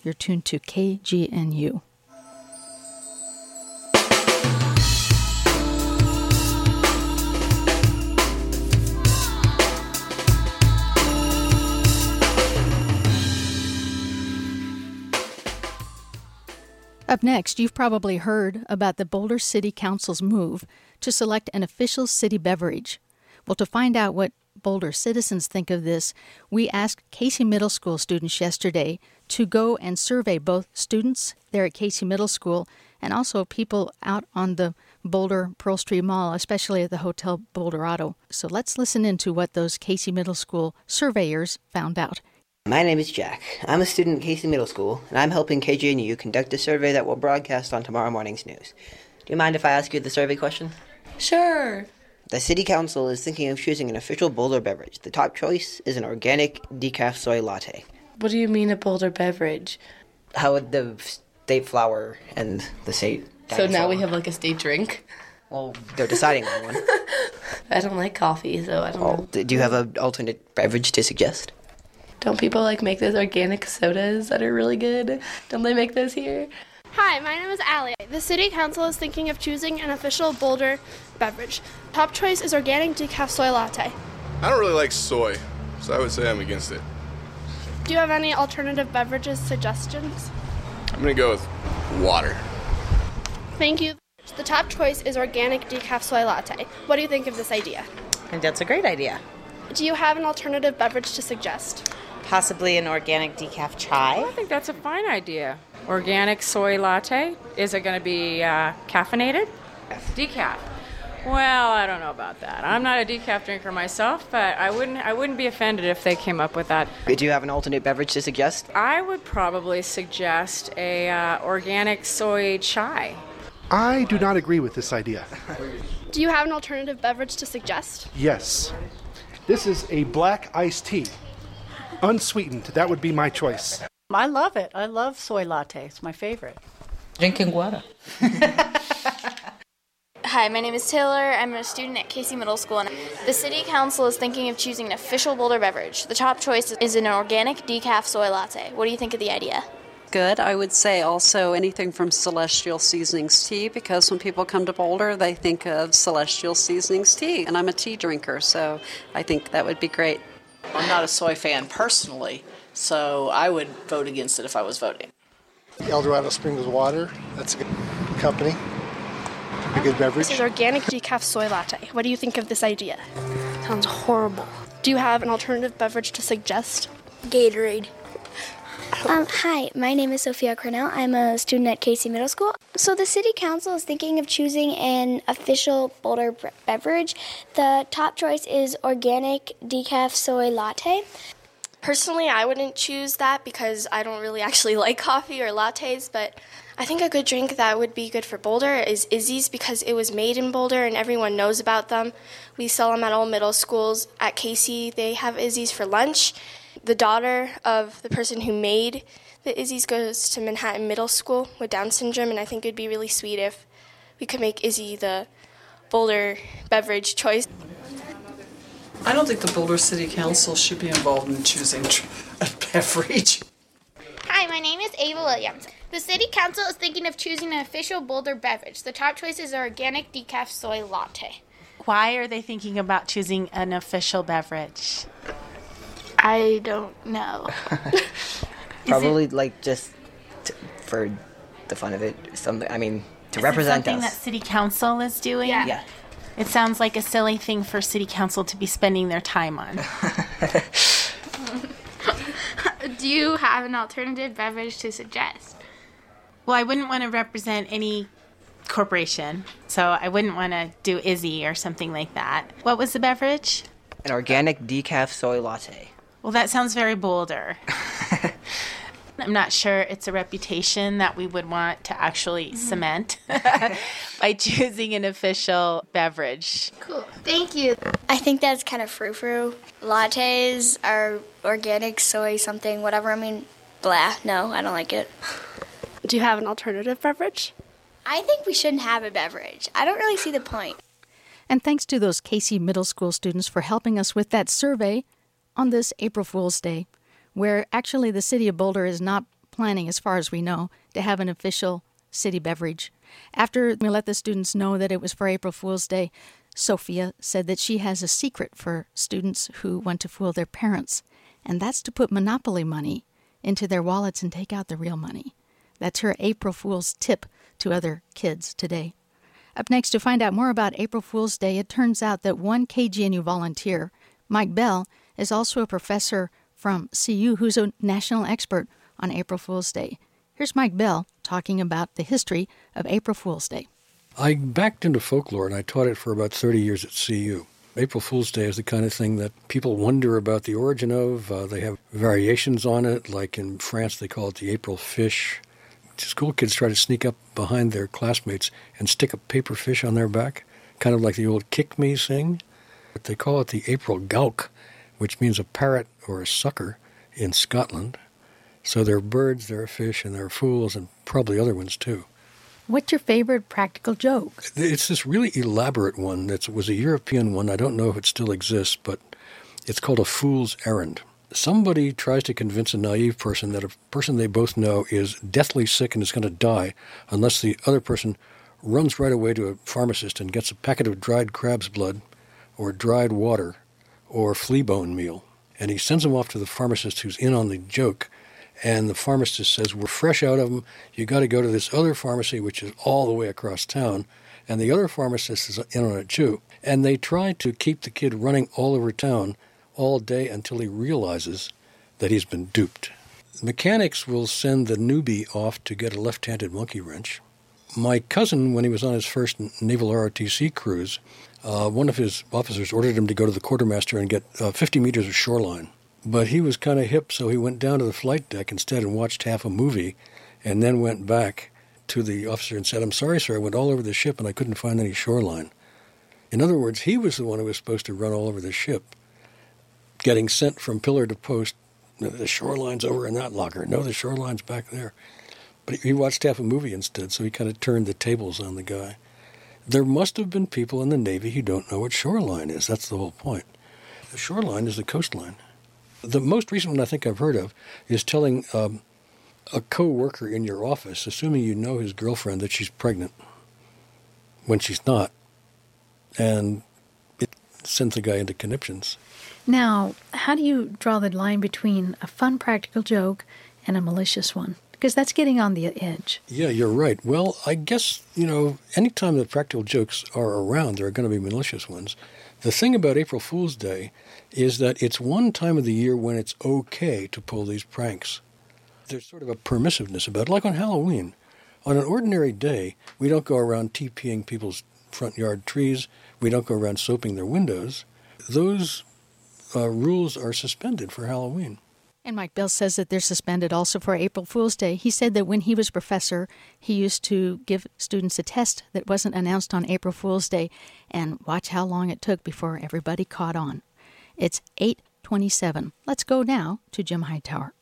You're tuned to KGNU. Up next, you've probably heard about the Boulder City Council's move to select an official city beverage. Well, to find out what Boulder citizens think of this, we asked Casey Middle School students yesterday to go and survey both students there at Casey Middle School and also people out on the Boulder Pearl Street Mall, especially at the Hotel Boulderado. So let's listen in to what those Casey Middle School surveyors found out. My name is Jack. I'm a student at Casey Middle School, and I'm helping KGNU conduct a survey that will broadcast on tomorrow morning's news. Do you mind if I ask you the survey question? Sure. The City Council is thinking of choosing an official Boulder beverage. The top choice is an organic decaf soy latte. What do you mean a Boulder beverage? How would the state flower and the state dinosaur? So now we have like a state drink? Well, they're deciding on one. I don't like coffee, so I don't know. Do you have an alternate beverage to suggest? Don't people make those organic sodas that are really good? Don't they make those here? Hi, my name is Allie. The City Council is thinking of choosing an official Boulder beverage. Top choice is organic decaf soy latte. I don't really like soy, so I would say I'm against it. Do you have any alternative beverages suggestions? I'm going to go with water. Thank you. The top choice is organic decaf soy latte. What do you think of this idea? I think that's a great idea. Do you have an alternative beverage to suggest? Possibly an organic decaf chai. I think that's a fine idea. Organic soy latte. Is it going to be caffeinated? Decaf. Well, I don't know about that. I'm not a decaf drinker myself, but I wouldn't be offended if they came up with that. Do you have an alternate beverage to suggest? I would probably suggest a organic soy chai. I do not agree with this idea. Do you have an alternative beverage to suggest? Yes. This is a black iced tea. Unsweetened. That would be my choice. I love it. I love soy latte. It's my favorite. Drinking water. Hi, my name is Taylor. I'm a student at Casey Middle School, and the City Council is thinking of choosing an official Boulder beverage. The top choice is an organic decaf soy latte. What do you think of the idea? Good. I would say also anything from Celestial Seasonings tea, because when people come to Boulder, they think of Celestial Seasonings tea, and I'm a tea drinker, so I think that would be great. I'm not a soy fan personally, so I would vote against it if I was voting. Eldorado Springs Water, that's a good company, a good beverage. This is organic decaf soy latte. What do you think of this idea? Sounds horrible. Do you have an alternative beverage to suggest? Gatorade. Hi, my name is Sophia Cornell. I'm a student at Casey Middle School. So the City Council is thinking of choosing an official Boulder beverage. The top choice is organic decaf soy latte. Personally, I wouldn't choose that because I don't really actually like coffee or lattes, but I think a good drink that would be good for Boulder is Izzy's because it was made in Boulder and everyone knows about them. We sell them at all middle schools. At Casey, they have Izzy's for lunch. The daughter of the person who made the Izzy's goes to Manhattan Middle School with Down syndrome, and I think it would be really sweet if we could make Izzy the Boulder beverage choice. I don't think the Boulder City Council should be involved in choosing a beverage. Hi, my name is Ava Williams. The City Council is thinking of choosing an official Boulder beverage. The top choice is organic decaf soy latte. Why are they thinking about choosing an official beverage? I don't know. Probably just for the fun of it. Something. I mean, to represent us. Something that City Council is doing. Yeah. It sounds like a silly thing for City Council to be spending their time on. Do you have an alternative beverage to suggest? Well, I wouldn't want to represent any corporation, so I wouldn't want to do Izzy or something like that. What was the beverage? An organic decaf soy latte. Well, that sounds very Boulder. I'm not sure it's a reputation that we would want to actually cement by choosing an official beverage. Cool. Thank you. I think that's kind of frou-frou. Lattes are organic soy something, whatever. I mean, blah. No, I don't like it. Do you have an alternative beverage? I think we shouldn't have a beverage. I don't really see the point. And thanks to those Casey Middle School students for helping us with that survey on this April Fool's Day, where actually the city of Boulder is not planning, as far as we know, to have an official city beverage. After we let the students know that it was for April Fool's Day, Sophia said that she has a secret for students who want to fool their parents, and that's to put Monopoly money into their wallets and take out the real money. That's her April Fool's tip to other kids today. Up next, to find out more about April Fool's Day, it turns out that one KGNU volunteer, Mike Bell, is also a professor from CU who's a national expert on April Fool's Day. Here's Mike Bell talking about the history of April Fool's Day. I backed into folklore, and I taught it for about 30 years at CU. April Fool's Day is the kind of thing that people wonder about the origin of. They have variations on it, like in France they call it the April fish. School kids try to sneak up behind their classmates and stick a paper fish on their back, kind of like the old kick me thing. But they call it the April gowk, which means a parrot or a sucker in Scotland. So they're birds, they're fish, and they're fools, and probably other ones too. What's your favorite practical joke? It's this really elaborate one. It was a European one. I don't know if it still exists, but it's called a fool's errand. Somebody tries to convince a naive person that a person they both know is deathly sick and is going to die unless the other person runs right away to a pharmacist and gets a packet of dried crab's blood or dried water or flea bone meal. And he sends them off to the pharmacist who's in on the joke. And the pharmacist says, we're fresh out of them. You got to go to this other pharmacy, which is all the way across town. And the other pharmacist is in on it too. And they try to keep the kid running all over town all day until he realizes that he's been duped. Mechanics will send the newbie off to get a left-handed monkey wrench. My cousin, when he was on his first naval ROTC cruise, one of his officers ordered him to go to the quartermaster and get 50 meters of shoreline. But he was kind of hip, so he went down to the flight deck instead and watched half a movie and then went back to the officer and said, I'm sorry, sir, I went all over the ship and I couldn't find any shoreline. In other words, he was the one who was supposed to run all over the ship, getting sent from pillar to post. The shoreline's over in that locker. No, the shoreline's back there. But he watched half a movie instead, so he kind of turned the tables on the guy. There must have been people in the Navy who don't know what shoreline is. That's the whole point. The shoreline is the coastline. The most recent one I think I've heard of is telling a co-worker in your office, assuming you know his girlfriend, that she's pregnant when she's not. And it sends the guy into conniptions. Now, how do you draw the line between a fun practical joke and a malicious one? Because that's getting on the edge. Yeah, you're right. Well, I guess, anytime that practical jokes are around, there are going to be malicious ones. The thing about April Fool's Day is that it's one time of the year when it's okay to pull these pranks. There's sort of a permissiveness about it, like on Halloween. On an ordinary day, we don't go around TPing people's front yard trees. We don't go around soaping their windows. Those rules are suspended for Halloween. And Mike Bell says that they're suspended also for April Fool's Day. He said that when he was professor, he used to give students a test that wasn't announced on April Fool's Day, and watch how long it took before everybody caught on. It's 8:27. Let's go now to Jim Hightower.